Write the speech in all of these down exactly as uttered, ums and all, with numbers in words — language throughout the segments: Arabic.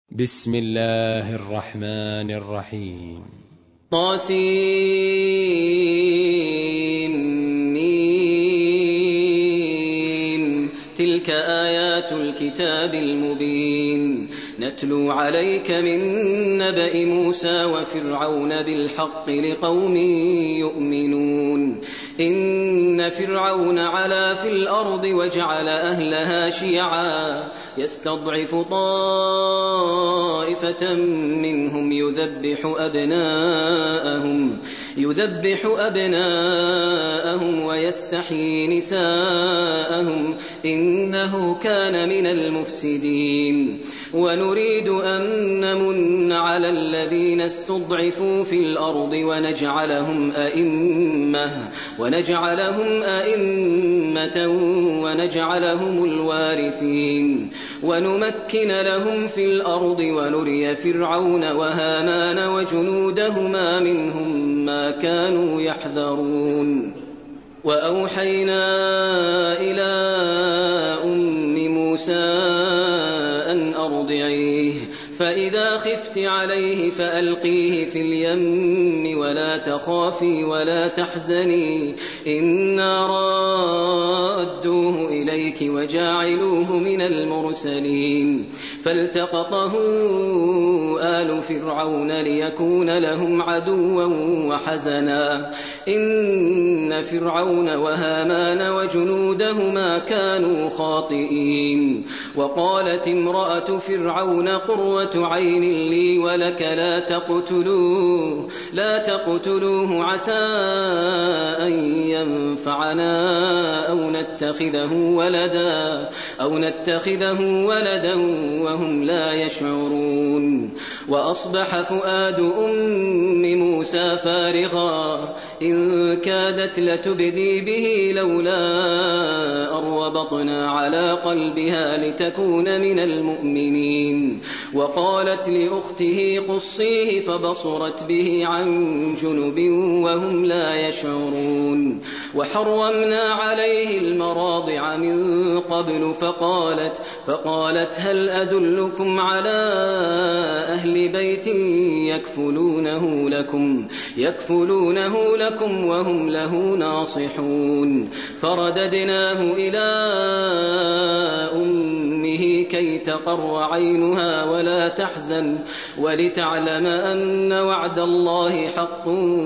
بسم الله الرحمن الرحيم. طاسيم. تلك آيات الكتاب المبين نتلو عليك من نبأ موسى وفرعون بالحق لقوم يؤمنون. إن فرعون علا في الأرض وجعل أهلها شيعا يستضعف طائفة منهم يذبح أبناءهم يذبح أبناءهم ويستحيي نساءهم إنه كان من المفسدين. ونريد أن نمن على الذين استضعفوا في الأرض ونجعلهم أئمة ونجعلهم أئمة ونجعلهم الوارثين ونمكن لهم في الأرض ونري فرعون وهامان وجنودهما منهم ما كانوا يحذرون. وأوحينا إلى أم موسى أن أرضعيه فإذا خفت عليه فألقيه في اليم ولا تخافي ولا تحزني إنا رادوه إليك وجاعلوه من المرسلين. فالتقطه آل فرعون ليكون لهم عدوا وحزنا إن فرعون وهامان وجنودهما كانوا خاطئين. وقالت امرأة فرعون قرة عين لي ولك لا تقتلوه لا تقتلوه عسى أن ينفعنا أو نتخذه ولدا أو نتخذه ولدا وهم لا يشعرون. وأصبح فؤاد أم موسى فارغا إن كادت لتبدي به لولا أربطنا على قلبها لتكون من المؤمنين. وقالت لأخته قصيه فبصرت به عن جنب وهم لا يشعرون. وحرمنا عليه المراضع من قبل فقالت, فقالت هل أدلكم على أهل بيت يكفلونه لكم, يكفلونه لكم وهم له ناصحون. فرددناه إلى أمه كي تقر عينها ولا تحزن ولتعلم أن وعد الله حق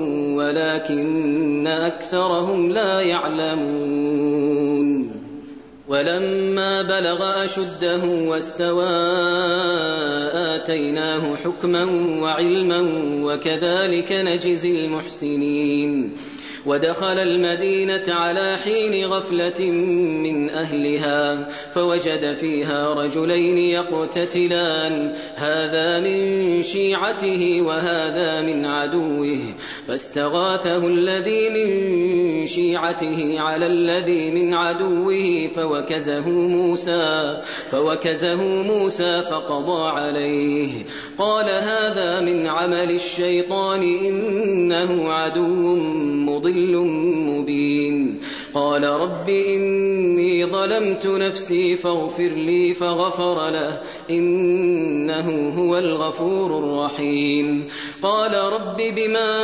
ولكن أكثرهم لا يعلمون. ولما بلغ أشده واستوى آتيناه حكما وعلما وكذلك نجزي المحسنين. ودخل المدينة على حين غفلة من أهلها فوجد فيها رجلين يقتتلان هذا من شيعته وهذا من عدوه فاستغاثه الذي من شيعته على الذي من عدوه فوكزه موسى, فوكزه موسى فقضى عليه. قال هذا من عمل الشيطان إنه عدو مضل مبين. قال رب إني ظلمت نفسي فاغفر لي فغفر له إنه هو الغفور الرحيم. قال رب بما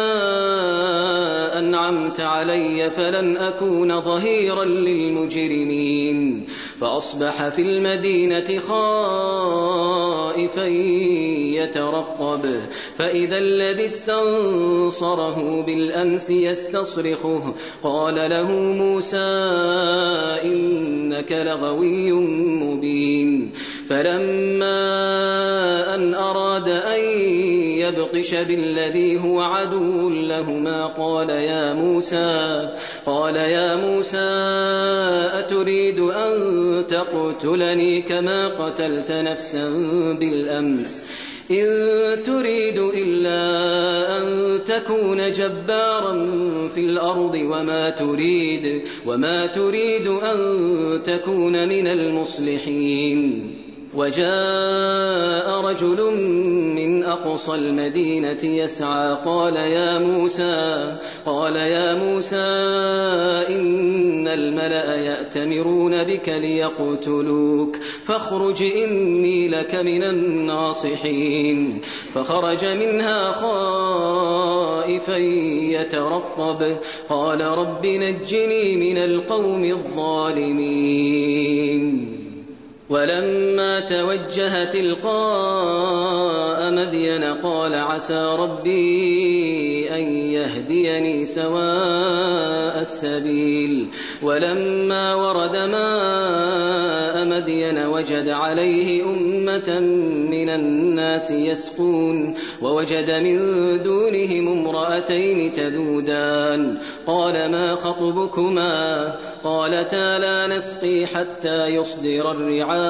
أنعمت علي فلن أكون ظهيرا للمجرمين. فأصبح في المدينة خائفا يترقب فإذا الذي استنصره بالأمس يستصرخه قال له موسى إنك لغوي مبين. فلما أن أراد أن يبطش بالذي هو عدو لهما قال يا موسى قال يا موسى أتريد أن تقتلني كما قتلت نفسا بالأمس إن تريد إلا أن تكون جبارا في الأرض وما تريد, وما تريد أن تكون من المصلحين. وجاء رجل من أقصى المدينة يسعى قال يا موسى قال يا موسى إن الملأ يأتمرون بك ليقتلوك فاخرج إني لك من الناصحين. فخرج منها خائفا يترقب قال رب نجني من القوم الظالمين. ولما توجه تلقاء مدين قال عسى ربي أن يهديني سواء السبيل. ولما ورد ماء مدين وجد عليه أمة من الناس يسقون ووجد من دونهم امرأتين تذودان قال ما خطبكما قالتا لا نسقي حتى يصدر الرعاء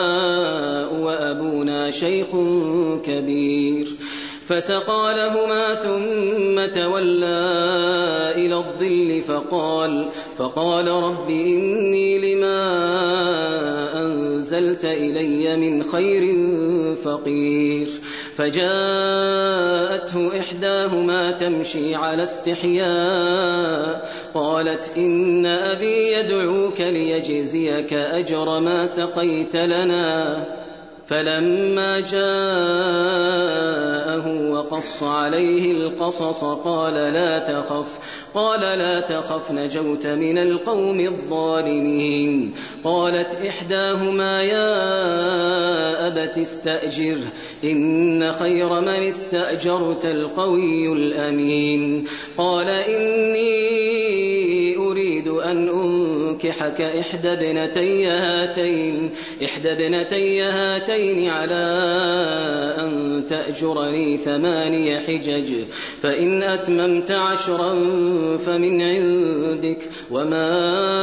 وأبونا شيخ كبير. فسقى لهما ثم تولى إلى الظل فقال, فقال رب إني لما أنزلت إلي من خير فقير. فجاءته إحداهما تمشي على استحياء قالت إن أبي يدعوك ليجزيك أجر ما سقيت لنا. فلما جاءه وقص عليه القصص قال لا تخف قال لا تخف نجوت من القوم الظالمين. قالت إحداهما يا أبت استأجر إن خير من استأجرت القوي الأمين. قال إني أريد أن أنكحك إحدى ابنتي هاتين إحدى ابنتي هاتين على أن تأجرني ثماني حجج فإن أتممت عشرا فمن عندك وما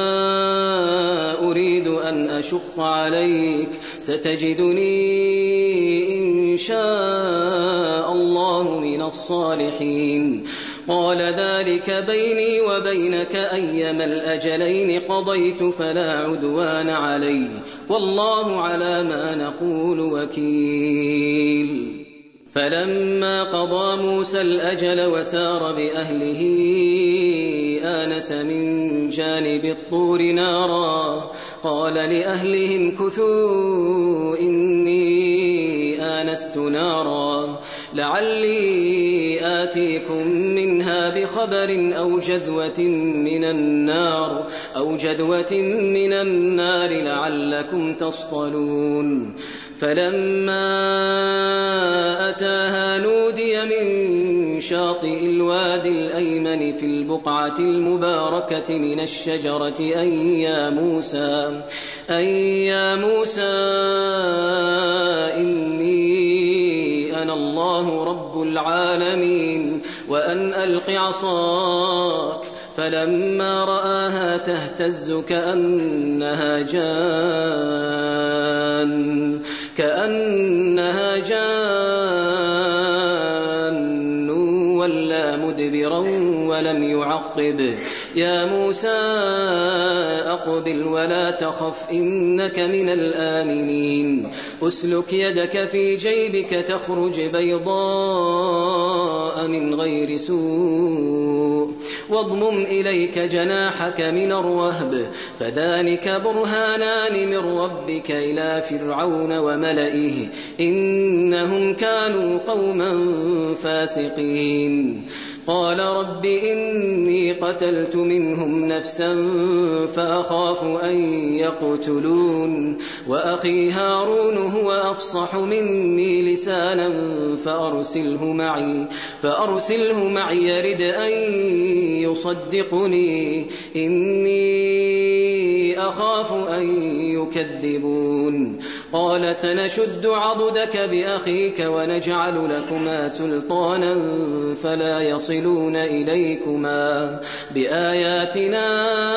أريد أن أشق عليك ستجدني إن شاء الله من الصالحين. قال ذلك بيني وبينك أيما الأجلين قضيت فلا عدوان علي والله على ما نقول وكيل. فلما قضى موسى الأجل وسار بأهله آنس من جانب الطور نارا قال لأهلهم كثوا إني آنست نارا لعلي آتيكم منها بخبر أو جذوة من النار أو جذوة من النار لعلكم تصطلون. فلما أتاها نودي من شاطئ الوادي الأيمن في البقعة المباركة من الشجرة أن يا موسى أن يا موسى إني أنا الله رب العالمين وأن ألق عصاك. فلما رآها تهتز كأنها جان كأنها جان ولا مدبرا ولم يعقب. يا موسى أقبل ولا تخف إنك من الآمنين. أسلك يدك في جيبك تخرج بيضاء من غير سوء واضمم إليك جناحك من الرهب فذلك برهانان من ربك إلى فرعون وملئه إنهم كانوا قوما فاسقين. قال رب إني قتلت منهم نفسا فأخاف أن يقتلون وأخي هارون هو أفصح مني لسانا فأرسله معي فأرسله معي يرد أن يصدقني إني أخاف أن يكذبون. قال سنشد عضدك بأخيك ونجعل لكما سلطانا فلا يصلون إليكما بآياتنا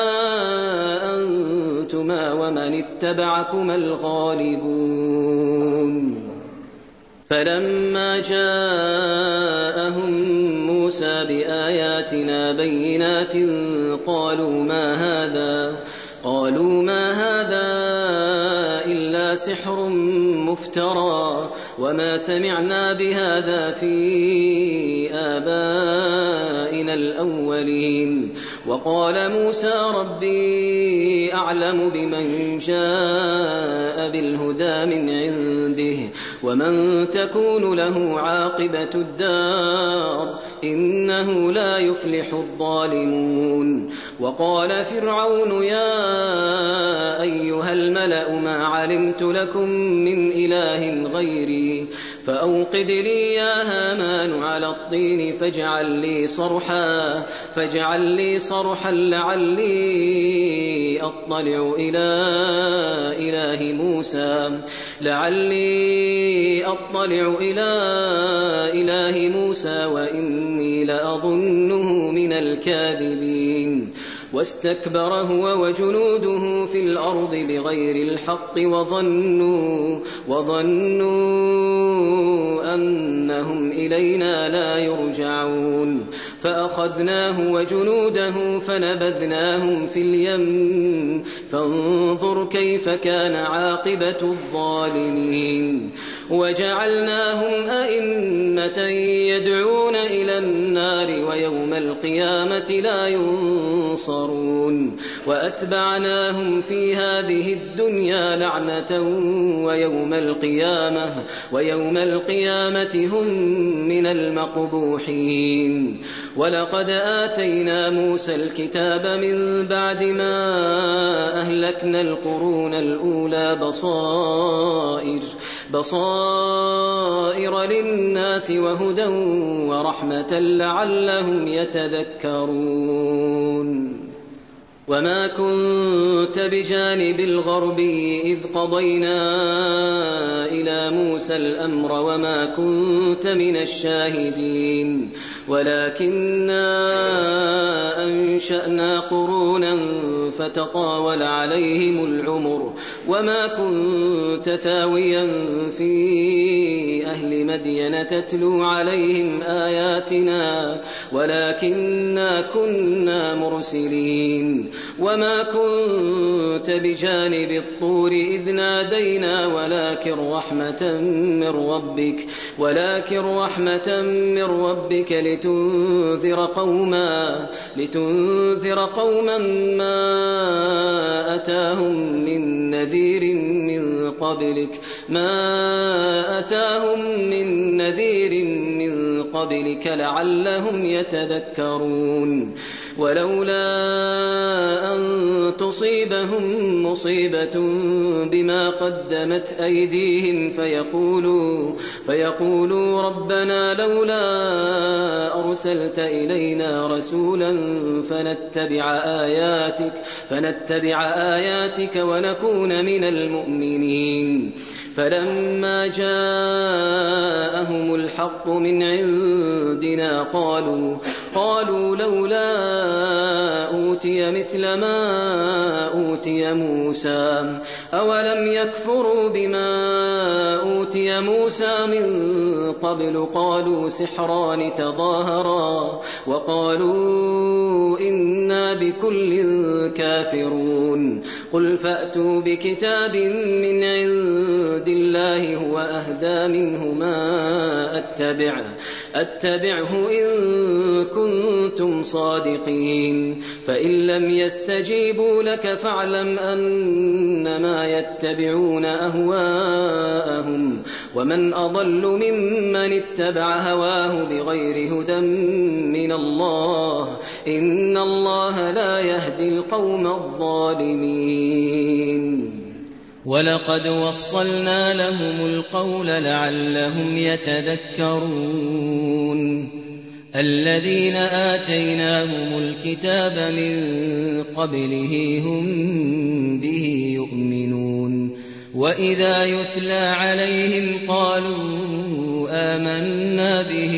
أنتما ومن اتبعكما الغالبون. فلما جاءهم موسى بآياتنا بينات قالوا ما هذا قالوا ما هذا إلا سحر مفترى وما سمعنا بهذا في آبائنا الأولين. وقال موسى ربي أعلم بمن جاء بالهدى من عنده ومن تكون له عاقبة الدار إنه لا يفلح الظالمون. وقال فرعون يا أيها الملأ ما علمت لكم من إله غيري فأوقد لي يا هامان على الطين فاجعل لي صرحا فاجعل لي صرحا لعلي أطلع إلى إله موسى لعلي أطلع إلى إله موسى وإني لأظنه من الكاذبين. واستكبر هو وجنوده في الأرض بغير الحق وظنوا, وظنوا أنهم إلينا لا يرجعون فأخذناه وجنوده فنبذناهم في اليم فانظر كيف كان عاقبة الظالمين. وجعلناهم أئمة يدعون إلى النار ويوم القيامة لا ينصرون وأتبعناهم في هذه الدنيا لعنة ويوم القيامة ويوم القيامة هم من المقبوحين. ولقد آتينا موسى الكتاب من بعد ما أهلكنا القرون الأولى بصائر بصائر للناس وهدى ورحمة لعلهم يتذكرون. وما كنت بجانب الغربي إذ قضينا إلى موسى الأمر وما كنت من الشاهدين ولكننا أنشأنا قرونا فتطاول عليهم العمر وما كنت ثاويا في أهل مدين تتلو عليهم آياتنا ولكننا كنا مرسلين. وما كنت بجانب الطور إذ نادينا ولكن رحمة من ربك ولكن رحمة من ربك لتنذر قوما لتنذر قوما ما أتاهم من نذير من قبلك ما أتاهم من نذير من قبلك لعلهم يتذكرون. ولولا أن تصيبهم مصيبة بما قدمت أيديهم فيقولوا, فيقولوا ربنا لولا أرسلت إلينا رسولا فنتبع آياتك, فنتبع آياتك ونكون من المؤمنين. فلما جاءهم الحق من عندنا قالوا, قالوا لولا أوتي مثل ما أوتي موسى أولم يكفروا بما أوتي موسى من قبل قالوا سحران تظاهرا وقالوا إنا بكل كافرون. قل فأتوا بكتاب من عند الله هو أهدى منهما أتبعه, أتبعه إن كنتم صادقين. فإن لم يستجيبوا لك فاعلم أنما يتبعون أهواءهم ومن أضل ممن اتبع هواه بغير هدى من الله إن الله لا يهدي القوم الظالمين. ولقد وصلنا لهم القول لعلهم يتذكرون. الذين آتيناهم الكتاب من قبله هم به يؤمنون وإذا يتلى عليهم قالوا آمنا به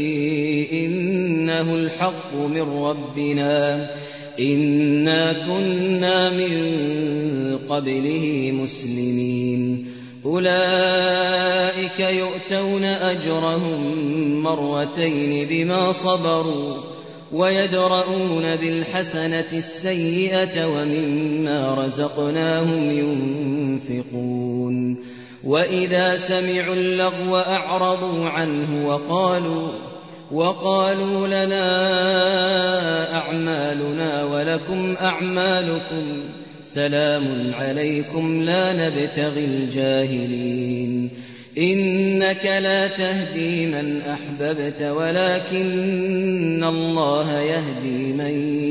إنه الحق من ربنا إنا كنا من قبله مسلمين. أولئك يؤتون أجرهم مرتين بما صبروا ويدرؤون بالحسنة السيئة ومما رزقناهم ينفقون. وإذا سمعوا اللغو أعرضوا عنه وقالوا وقالوا لنا أعمالنا ولكم أعمالكم سلام عليكم لا نبتغي الجاهلين إنك لا تهدي من أحببت ولكن الله يهدي من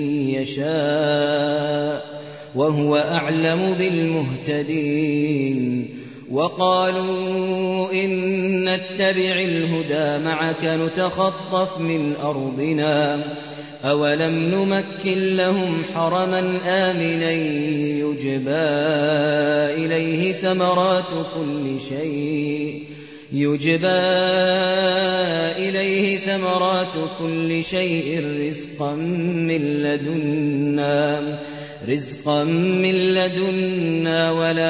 يشاء وهو أعلم بالمهتدين وقالوا إن نتبع الهدى معك نتخطف من أرضنا أولم نمكن لهم حرما آمنا يجبى إليه ثمرات كل شيء يجبى إليه ثمرات كل شيء رزقا من لدنا رزقا من لدنا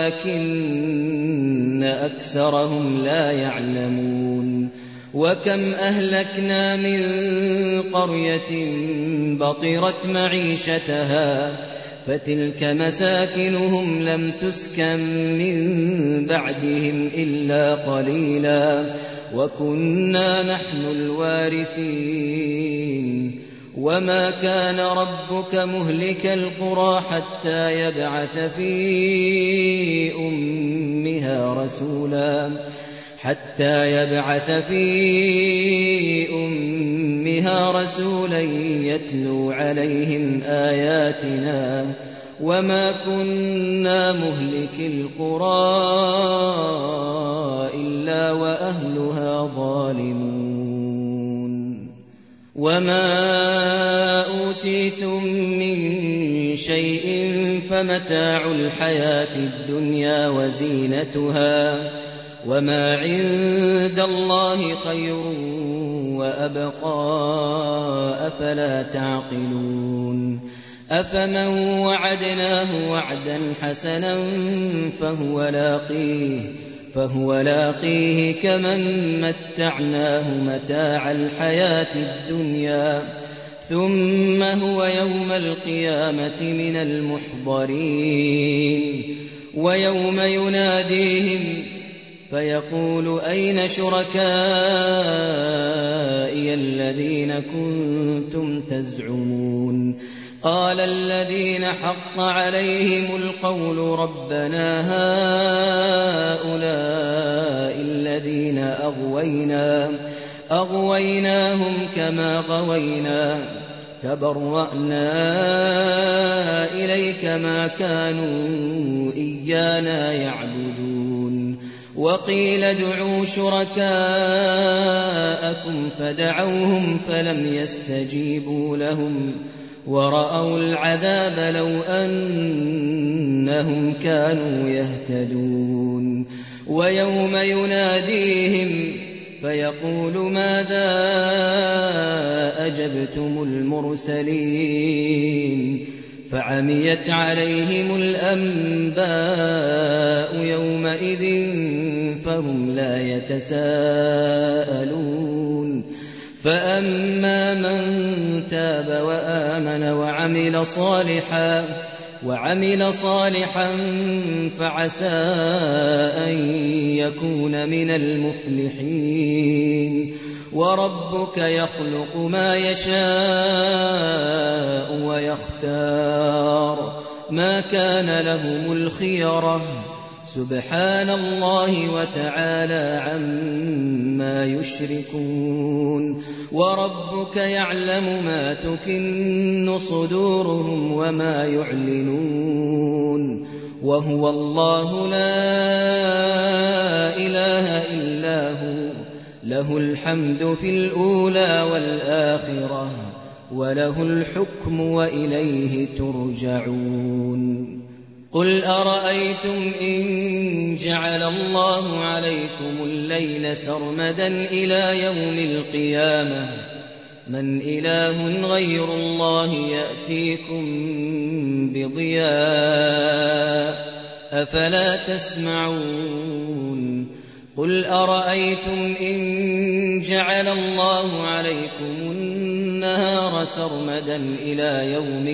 ولكن أكثرهم لا يعلمون وكم أهلكنا من قرية بطرت معيشتها فتلك مساكنهم لم تسكن من بعدهم إلا قليلا وكنا نحن الوارثين وما كان ربك مهلك القرى حتى يبعث في أمها رسولا حتى يبعث في أمها رسولا يتلو عليهم آياتنا وما كنا مهلك القرى إلا وأهلها ظالمون وما أوتيتم من شيء فمتاع الحياة الدنيا وزينتها وما عند الله خير وأبقى أفلا تعقلون أفمن وعدناه وعدا حسنا فهو لاقيه فهو لاقيه كمن متعناه متاع الحياة الدنيا ثم هو يوم القيامة من المحضرين ويوم يناديهم فيقول أين شركائي الذين كنتم تزعمون قال الذين حق عليهم القول ربنا هؤلاء إليك أغوينا أغويناهم كما غوينا تبرأنا إليك ما كانوا إيانا يعبدون وقيل ادعوا شركاءكم فدعوهم فلم يستجيبوا لهم ورأوا العذاب لو أنهم كانوا يهتدون ويوم يناديهم فيقول ماذا أجبتم المرسلين فعميت عليهم الأنباء يومئذ فهم لا يتساءلون فأما من تاب وآمن وعمل صالحا وعمل صالحا فعسى أن يكون من المفلحين وربك يخلق ما يشاء ويختار ما كان لهم الخيرة سبحان الله وتعالى عما يشركون وربك يعلم ما تكن صدورهم وما يعلنون وهو الله لا إله إلا هو له الحمد في الأولى والآخرة وله الحكم وإليه ترجعون قل أرأيتم إن جعل الله عليكم الليل سرمدا إلى يوم القيامة من إله غير الله يأتيكم بضياء أفلا تسمعون قل أرأيتم إن جعل الله عليكم النهار سرمدا إلى يوم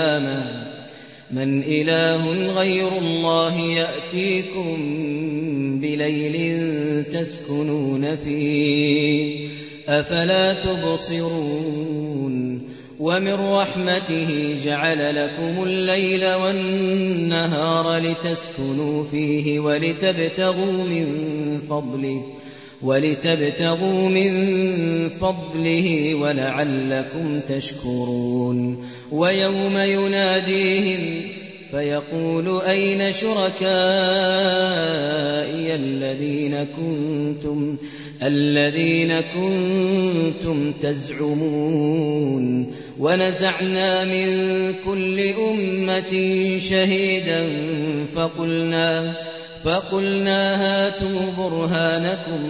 القيامة من إله غير الله يأتيكم بليل تسكنون فيه أفلا تبصرون ومن رحمته جعل لكم الليل والنهار لتسكنوا فيه ولتبتغوا من فضله ولتبتغوا من فضله ولعلكم تشكرون ويوم يناديهم فيقول أين شركائي الذين كنتم الذين كنتم تزعمون ونزعنا من كل أمة شهيدا فقلنا فقلنا هاتوا برهانكم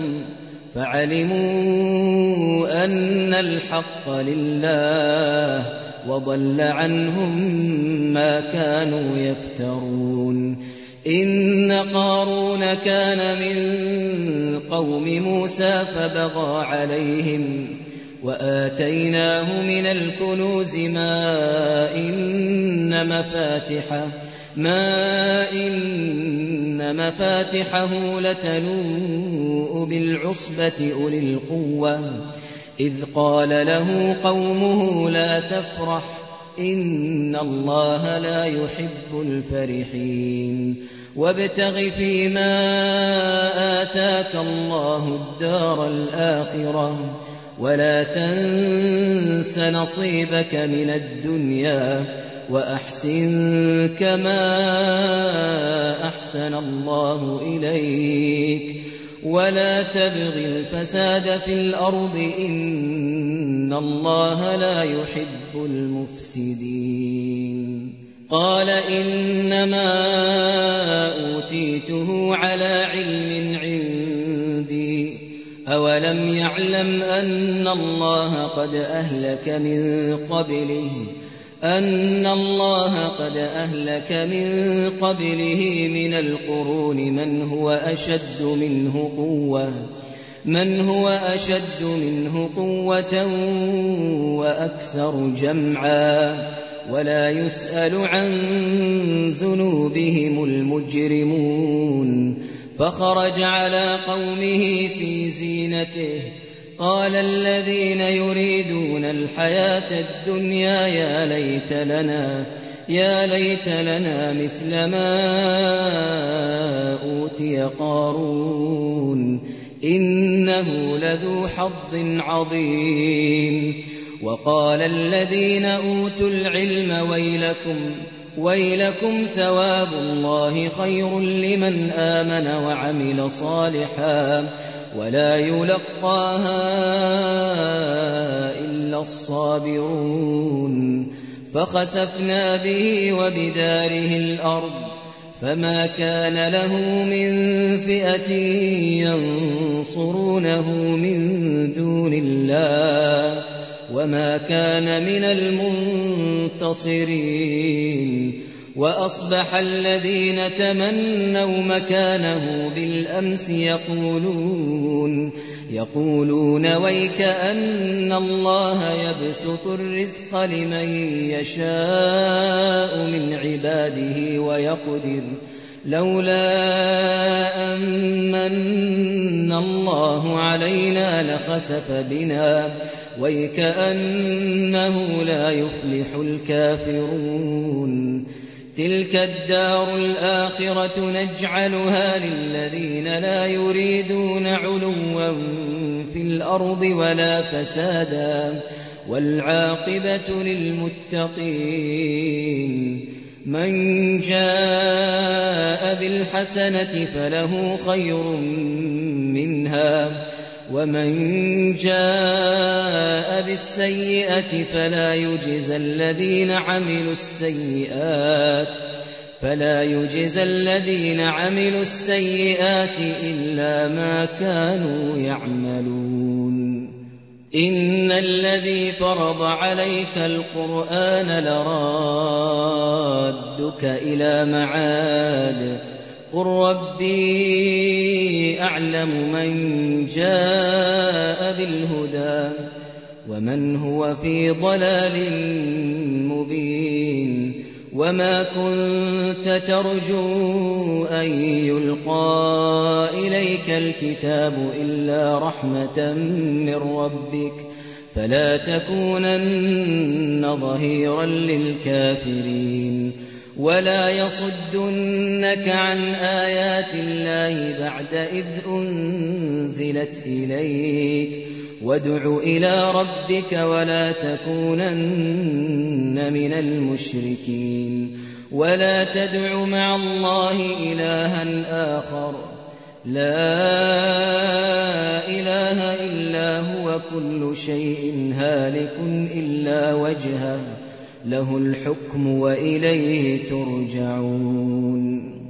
فعلموا أن الحق لله وضل عنهم ما كانوا يفترون إن قارون كان من قوم موسى فبغى عليهم وآتيناه من الكنوز ما إن مفاتحه ما إن مفاتحه لتنوء بالعصبة أولي القوة إذ قال له قومه لا تفرح إن الله لا يحب الفرحين وابتغ فيما آتاك الله الدار الآخرة ولا تنس نصيبك من الدنيا وأحسن كما أحسن الله إليك ولا تبغ الفساد في الأرض إن الله لا يحب المفسدين قال إنما أوتيته على علم عندي أولم يعلم أن الله قد أهلك من قبله أن الله قد أهلك من قبله من القرون من هو أشد منه قوة من هو أشد منه قوة وأكثر جمعا ولا يسأل عن ذنوبهم المجرمون فخرج على قومه في زينته قال الذين يريدون الحياة الدنيا يا ليت لنا يا ليت لنا مثل ما أوتي قارون إنه لذو حظ عظيم وقال الذين أوتوا العلم ويلكم ويلكم ثواب الله خير لمن آمن وعمل صالحا ولا يلقاها إلا الصابرون فخسفنا به وبداره الأرض فما كان له من فئة ينصرونه من دون الله وما كان من المنتصرين وأصبح الذين تمنوا مكانه بالأمس يقولون يقولون ويك أن الله يبسط الرزق لمن يشاء من عباده ويقدر لولا أمن الله علينا لخسف بنا ويكأنه لا يفلح الكافرون تلك الدار الآخرة نجعلها للذين لا يريدون علوا في الأرض ولا فسادا والعاقبة للمتقين من جاء بالحسنة فله خير منها ومن جاء بالسيئة فلا يجزى الذين عملوا السيئات فلا يجزى الذين عملوا السيئات إلا ما كانوا يعملون إن الذي فرض عليك القرآن لرادك إلى معاد قل ربي أعلم من جاء بالهدى ومن هو في ضلال مبين وما كنت ترجو أن يلقى إليك الكتاب إلا رحمة من ربك فلا تكونن ظهيرا للكافرين ولا يصدنك عن آيات الله بعد إذ أنزلت إليك وادع إلى ربك ولا تكونن من المشركين ولا تدع مع الله إلها آخر لا إله إلا هو كل شيء هالك إلا وجهه له الحكم وإليه ترجعون